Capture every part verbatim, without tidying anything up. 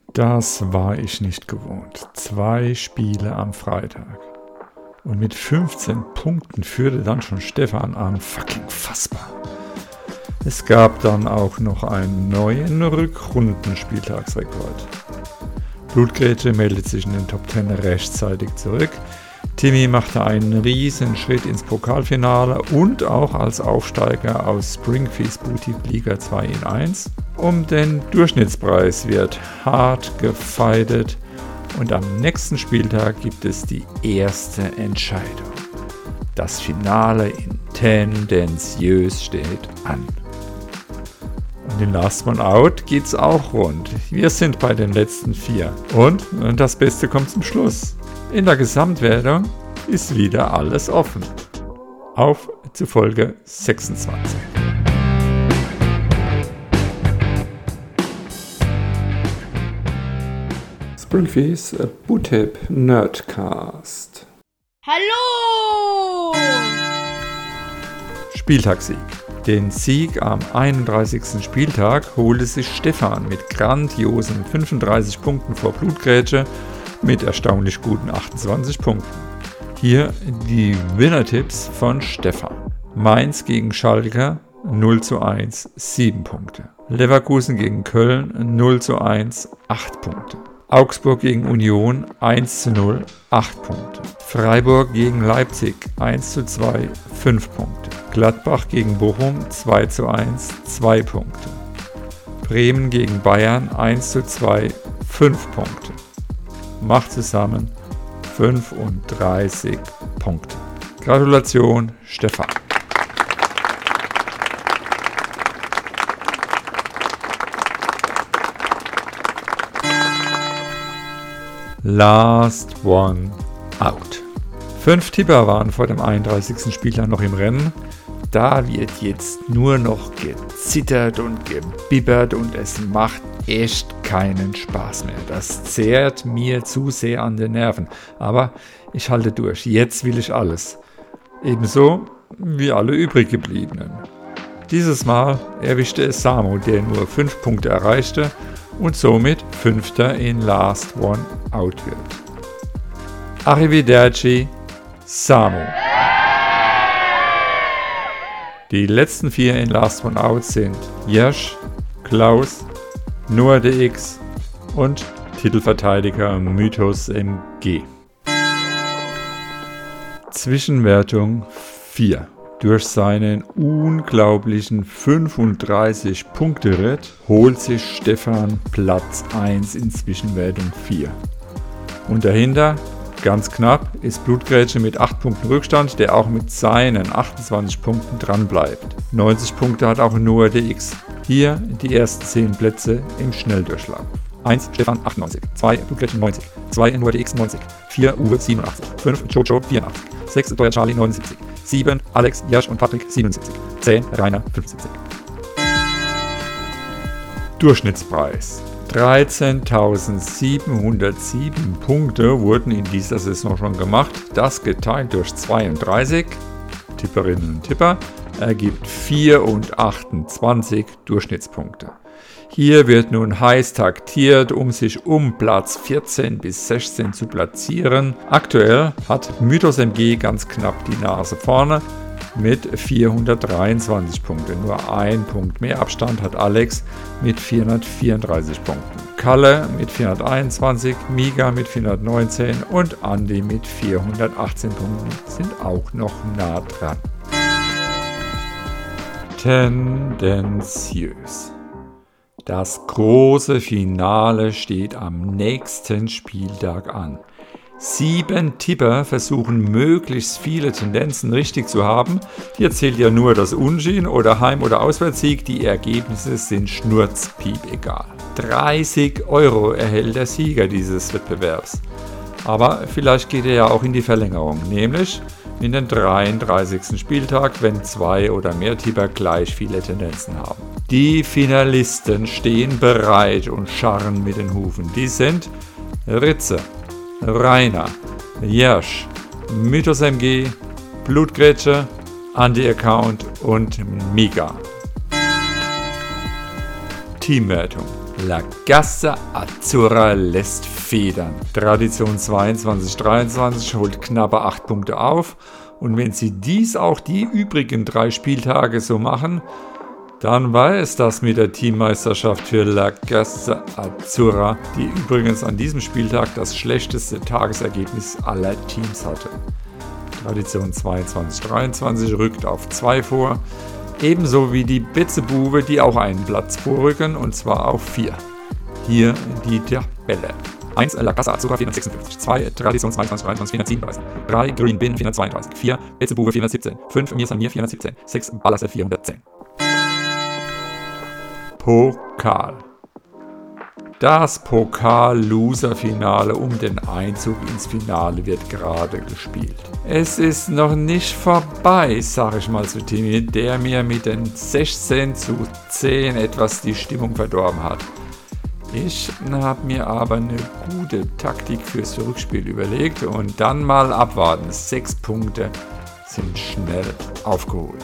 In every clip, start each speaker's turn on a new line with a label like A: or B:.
A: Das war ich nicht gewohnt. Zwei Spiele am Freitag. Und mit fünfzehn Punkten führte dann schon Stefan an. Fucking fassbar. Es gab dann auch noch einen neuen Rückrundenspieltagsrekord. Blutgrätsche meldet sich in den Top zehn rechtzeitig zurück. Timmy machte einen riesen Schritt ins Pokalfinale und auch als Aufsteiger aus Springfields Boutique Liga zwei in eins. Um den Durchschnittspreis wird hart gefeitet und am nächsten Spieltag gibt es die erste Entscheidung. Das Finale in tendenziös steht an. Und in Last One Out geht's auch rund. Wir sind bei den letzten vier. Und das Beste kommt zum Schluss. In der Gesamtwertung ist wieder alles offen. Auf zu Folge sechsundzwanzig. Springfields Bootip Nerdcast.
B: Hallo!
A: Spieltagssieg. Den Sieg am einunddreißigsten Spieltag holte sich Stefan mit grandiosen fünfunddreißig Punkten vor Blutgrätsche mit erstaunlich guten achtundzwanzig Punkten. Hier die Winner-Tipps von Stefan. Mainz gegen Schalke null zu eins, sieben Punkte. Leverkusen gegen Köln null zu eins, acht Punkte. Augsburg gegen Union eins zu null, acht Punkte. Freiburg gegen Leipzig eins zu zwei, fünf Punkte. Gladbach gegen Bochum zwei zu eins, zwei Punkte. Bremen gegen Bayern eins zu zwei, fünf Punkte. Macht zusammen fünfunddreißig Punkte. Gratulation, Stefan. Last One Out. Fünf Tipper waren vor dem einunddreißigsten Spieltag noch im Rennen. Da wird jetzt nur noch gezittert und gebibbert und es macht echt keinen Spaß mehr. Das zehrt mir zu sehr an den Nerven. Aber ich halte durch. Jetzt will ich alles. Ebenso wie alle übrig gebliebenen. Dieses Mal erwischte es Samu, der nur fünf Punkte erreichte und somit Fünfter in Last One Out wird. Arrivederci, Samu. Die letzten vier in Last One Out sind Jersch, Klaus, NoahDX und Titelverteidiger Mythos M G. Zwischenwertung vier. Durch seinen unglaublichen fünfunddreißig Punkte-Ritt holt sich Stefan Platz eins in Zwischenwertung vier. Und dahinter, ganz knapp, ist Blutgrätsche mit acht Punkten Rückstand, der auch mit seinen achtundzwanzig Punkten dran bleibt. neunzig Punkte hat auch NoahDX. Hier die ersten zehn Plätze im Schnelldurchlauf. eins Stefan achtundneunzig, zwei Blutgrätsche neunzig, zwei NoahDX neunzig, vier Uwe siebenundachtzig, fünf Jojo vierundachtzig, sechs Deuer Charlie neunundsiebzig, sieben Alex, Jersch und Patrick siebenundsiebzig, zehn Rainer fünfundsiebzig. Durchschnittspreis. dreizehntausendsiebenhundertsieben Punkte wurden in dieser Saison schon gemacht. Das geteilt durch zweiunddreißig Tipperinnen und Tipper ergibt vierhundertachtundzwanzig Durchschnittspunkte. Hier wird nun heiß taktiert, um sich um Platz vierzehn bis sechzehn zu platzieren. Aktuell hat Mythos M G ganz knapp die Nase vorne mit vierhundertdreiundzwanzig Punkten. Nur ein Punkt mehr Abstand hat Alex mit vierhundertvierunddreißig Punkten. Kalle mit vierhunderteinundzwanzig, Miga mit vierhundertneunzehn und Andi mit vierhundertachtzehn Punkten sind auch noch nah dran. Tendenziös. Das große Finale steht am nächsten Spieltag an. Sieben Tipper versuchen möglichst viele Tendenzen richtig zu haben. Hier zählt ja nur das Unschien oder Heim- oder Auswärtssieg. Die Ergebnisse sind schnurzpiep egal. dreißig Euro erhält der Sieger dieses Wettbewerbs. Aber vielleicht geht er ja auch in die Verlängerung, nämlich in den dreiunddreißigsten Spieltag, wenn zwei oder mehr Tipper gleich viele Tendenzen haben. Die Finalisten stehen bereit und scharren mit den Hufen. Die sind Ritze, Rainer, Jersch, Mythos M G, Blutgrätsche, Andi-Account und Miga. Teamwertung. La Gassa Azzurra lässt federn. Tradition zweiundzwanzig dreiundzwanzig holt knappe acht Punkte auf. Und wenn sie dies auch die übrigen drei Spieltage so machen, dann war es das mit der Teammeisterschaft für La Gassa Azzurra, die übrigens an diesem Spieltag das schlechteste Tagesergebnis aller Teams hatte. Tradition zweiundzwanzig dreiundzwanzig rückt auf zwei vor, ebenso wie die Betzebube, die auch einen Platz vorrücken, und zwar auf vier. Hier die Tabelle. eins La Gassa Azzurra vierhundertsechsundfünfzig, zwei Tradition zweiundzwanzig dreiundzwanzig vierhundertsiebenunddreißig, drei Green Bin vierhundertzweiunddreißig, vier Betzebube vierhundertsiebzehn, fünf Mir Samir vierhundertsiebzehn, sechs Ballasse vierhundertzehn. Pokal. Das Pokal-Loser-Finale um den Einzug ins Finale wird gerade gespielt. Es ist noch nicht vorbei, sag ich mal zu Timmy, der mir mit den sechzehn zu zehn etwas die Stimmung verdorben hat. Ich habe mir aber eine gute Taktik fürs Rückspiel überlegt und dann mal abwarten. Sechs Punkte sind schnell aufgeholt.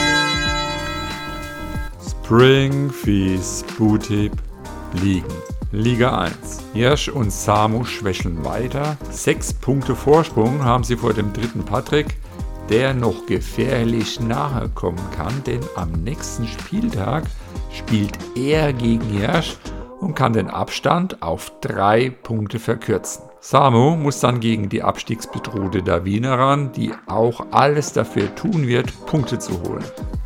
A: Springfies Bootip liegen. Liga eins. Hirsch und Samu schwächeln weiter. Sechs Punkte Vorsprung haben sie vor dem dritten Patrick, der noch gefährlich nahe kommen kann, denn am nächsten Spieltag spielt er gegen Hirsch und kann den Abstand auf drei Punkte verkürzen. Samu muss dann gegen die abstiegsbedrohte Davina ran, die auch alles dafür tun wird, Punkte zu holen.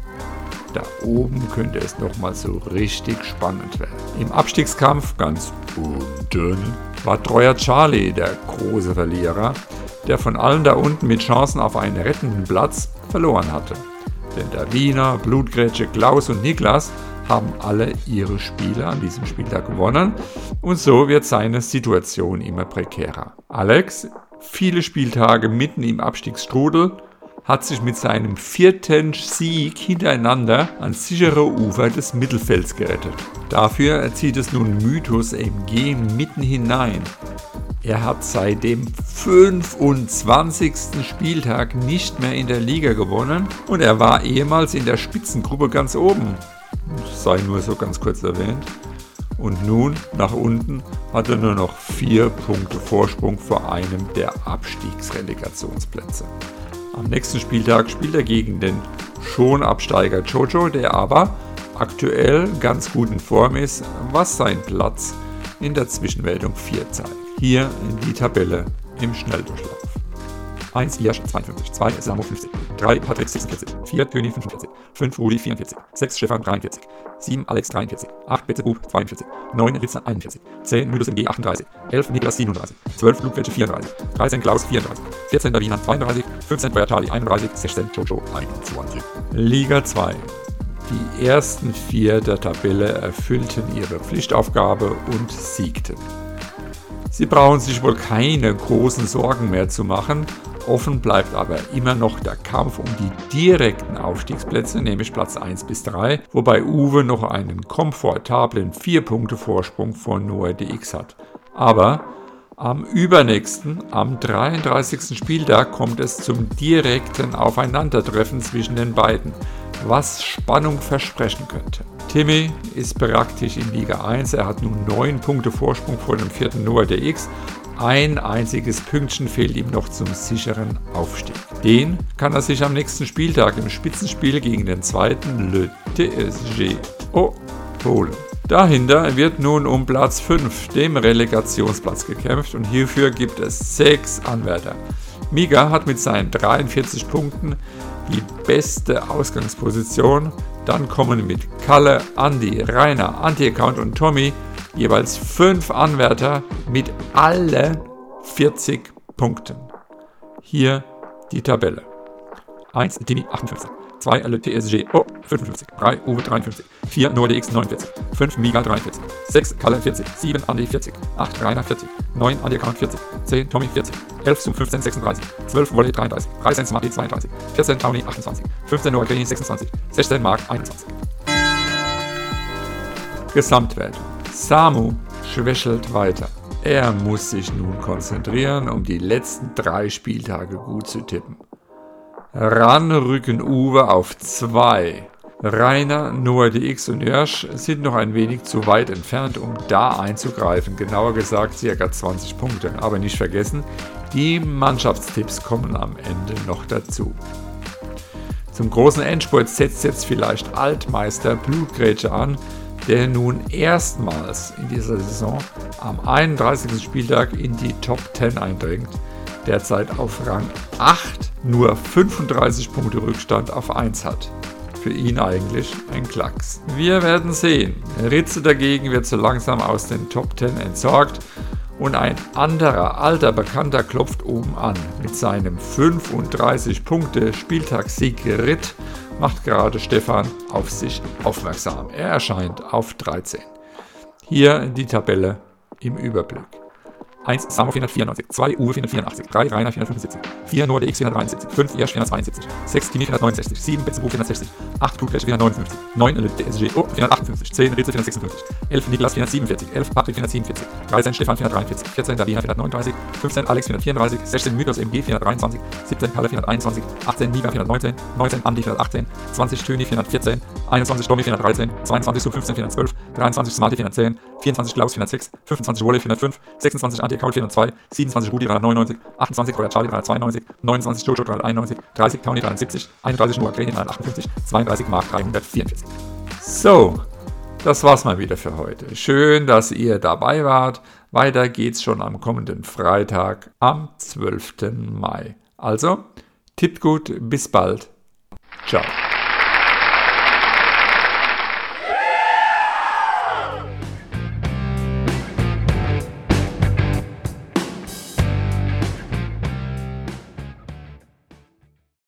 A: Da oben könnte es nochmal so richtig spannend werden. Im Abstiegskampf ganz unten war treuer Charlie der große Verlierer, der von allen da unten mit Chancen auf einen rettenden Platz verloren hatte. Denn Davina, Blutgrätsche, Klaus und Niklas haben alle ihre Spiele an diesem Spieltag gewonnen und so wird seine Situation immer prekärer. Alex, viele Spieltage mitten im Abstiegsstrudel, hat sich mit seinem vierten Sieg hintereinander ans sichere Ufer des Mittelfelds gerettet. Dafür zieht es nun Mythos M G mitten hinein. Er hat seit dem fünfundzwanzigsten Spieltag nicht mehr in der Liga gewonnen und er war ehemals in der Spitzengruppe ganz oben. Sei nur so ganz kurz erwähnt. Und nun, nach unten, hat er nur noch vier Punkte Vorsprung vor einem der Abstiegsrelegationsplätze. Am nächsten Spieltag spielt er gegen den schon Absteiger Jojo, der aber aktuell ganz gut in Form ist, was seinen Platz in der Zwischenwertung vier zeigt. Hier die Tabelle im Schnelldurchlauf. eins Hirsch zweiundfünfzig, zwei Samu fünfzig, drei Patrick sechsundvierzig, vier Töni fünfundvierzig, fünf Rudi vierundvierzig, sechs Stefan dreiundvierzig, sieben Alex dreiundvierzig, acht Betzebub zweiundvierzig, neun Ritzer einundvierzig, zehn Mythos M G achtunddreißig, elf Niklas siebenunddreißig, zwölf Blutwetsche vierunddreißig, dreizehn Klaus vierunddreißig, vierzehn Davina zweiunddreißig, fünfzehn Treuer Charlie einunddreißig, sechzehn Jojo einundzwanzig. Liga zwei. Die ersten vier der Tabelle erfüllten ihre Pflichtaufgabe und siegten. Sie brauchen sich wohl keine großen Sorgen mehr zu machen. Offen bleibt aber immer noch der Kampf um die direkten Aufstiegsplätze, nämlich Platz eins bis drei, wobei Uwe noch einen komfortablen vier Punkte Vorsprung vor Noah D X hat. Aber am übernächsten, am dreiunddreißigsten Spieltag kommt es zum direkten Aufeinandertreffen zwischen den beiden, was Spannung versprechen könnte. Timmy ist praktisch in Liga eins, er hat nun neun Punkte Vorsprung vor dem vierten Noah D X. Ein einziges Pünktchen fehlt ihm noch zum sicheren Aufstieg. Den kann er sich am nächsten Spieltag im Spitzenspiel gegen den zweiten Le T S G O holen. Dahinter wird nun um Platz fünf, dem Relegationsplatz, gekämpft und hierfür gibt es sechs Anwärter. Mika hat mit seinen dreiundvierzig Punkten die beste Ausgangsposition. Dann kommen mit Kalle, Andi, Rainer, Anti-Account und Tommy jeweils fünf Anwärter mit alle vierzig Punkten. Hier die Tabelle. eins Timmy achtundfünfzig, zwei L T S G O fünfundfünfzig, drei Uwe dreiundfünfzig, vier Noah D X neunundvierzig, fünf Mika dreiundvierzig, sechs Kalle vierzig, sieben Andi vierzig, acht Rainer vierzig, neun Anti-Account vierzig, zehn Tommy vierzig, elf zu fünfzehn sechsunddreißig, zwölf Wolle dreiunddreißig, dreizehn Smarty zweiunddreißig, vierzehn Towny achtundzwanzig, fünfzehn Noah Granny sechsundzwanzig, sechzehn Mark einundzwanzig. Gesamtwertung. Samu schwächelt weiter. Er muss sich nun konzentrieren, um die letzten drei Spieltage gut zu tippen. Ran rücken Uwe auf zwei, Rainer, Noah D X und Jörsch sind noch ein wenig zu weit entfernt, um da einzugreifen. Genauer gesagt ca. zwanzig Punkte. Aber nicht vergessen, die Mannschaftstipps kommen am Ende noch dazu. Zum großen Endspurt setzt jetzt vielleicht Altmeister Blutgrätsche an, der nun erstmals in dieser Saison am einunddreißigsten Spieltag in die Top zehn eindringt. Derzeit auf Rang acht nur fünfunddreißig Punkte Rückstand auf eins hat. Für ihn eigentlich ein Klacks. Wir werden sehen. Ritze dagegen wird so langsam aus den Top zehn entsorgt und ein anderer alter Bekannter klopft oben an. Mit seinem fünfunddreißig Punkte Spieltagssieg Ritt macht gerade Stefan auf sich aufmerksam. Er erscheint auf dreizehn. Hier die Tabelle im Überblick. eins Samo vierhundertvierundneunzig, zwei Uwe vierhundertvierundachtzig, drei Rainer vierhundertfünfundsiebzig, vier Noah D X vierhundertdreiundsiebzig, fünf Jersch vierhundertzweiundsiebzig, sechs Tini vierhundertneunundsechzig, sieben Betzenbuch vierhundertsechzig, acht Blutgrätsche vierhundertneunundfünfzig, neun D S G O vierhundertachtundfünfzig, zehn Ritze vierhundertsechsundfünfzig, elf Niklas vierhundertsiebenundvierzig, elf Patrick vierhundertsiebenundvierzig, dreizehn Stefan vierhundertdreiundvierzig, vierzehn Davina vierhundertneununddreißig, fünfzehn Alex vierhundertvierunddreißig, sechzehn Mythos M G vierhundertdreiundzwanzig, siebzehn Kalle vierhunderteinundzwanzig, achtzehn Niva vierhundertneunzehn, neunzehn Andi vierhundertachtzehn, zwanzig Töni vierhundertvierzehn, einundzwanzig Domi vierhundertdreizehn, zweiundzwanzig Sub fünfzehn vierhundertzwölf, dreiundzwanzig Smarty vierhundertzehn, vierundzwanzig Klaus vierhundertsechs, fünfundzwanzig Wolle vierhundertfünf, sechsundzwanzig Anti-Account vierhundertzwei, siebenundzwanzig Rudi dreihundertneunundneunzig, achtundzwanzig Royal Charlie dreihundertzweiundneunzig, neunundzwanzig Jojo dreihunderteinundneunzig, dreißig Towny dreihundertsiebzig, einunddreißig Noah Greni dreihundertachtundfünfzig, zweiunddreißig Mark dreihundertvierundvierzig. So, das war's mal wieder für heute. Schön, dass ihr dabei wart. Weiter geht's schon am kommenden Freitag, am zwölften Mai. Also, tippt gut, bis bald. Ciao.